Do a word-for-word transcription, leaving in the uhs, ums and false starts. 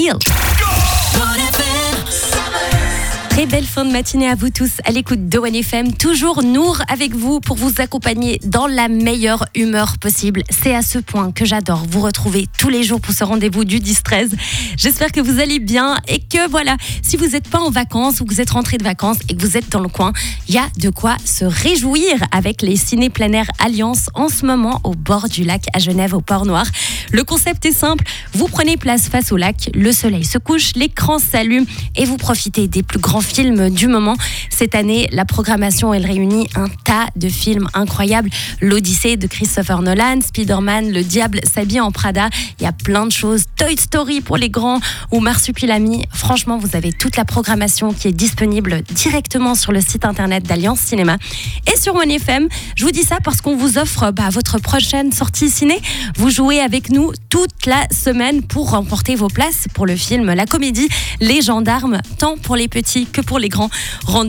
Hill. Très belle fin de matinée à vous tous à l'écoute de One F M. Toujours Nour avec vous pour vous accompagner dans la meilleure humeur possible. C'est à ce point que j'adore vous retrouver tous les jours pour ce rendez-vous du dix treize. J'espère que vous allez bien et que voilà, si vous n'êtes pas en vacances ou que vous êtes rentré de vacances et que vous êtes dans le coin, il y a de quoi se réjouir avec les ciné plein air Alliance en ce moment au bord du lac à Genève au Port-Noir. Le concept est simple, vous prenez place face au lac, le soleil se couche, l'écran s'allume et vous profitez des plus grands films du moment. Cette année, la programmation, elle réunit un tas de films incroyables. L'Odyssée de Christopher Nolan, Spider-Man, Le Diable s'habille en Prada. Il y a plein de choses. Toy Story pour les grands ou Marsupilami. Franchement, vous avez toute la programmation qui est disponible directement sur le site internet d'Alliance Cinéma. Et sur One F M, je vous dis ça parce qu'on vous offre bah, votre prochaine sortie ciné. Vous jouez avec nous toute la semaine pour remporter vos places pour le film, la comédie Les Gendarmes, tant pour les petits que pour les grands. Rendez-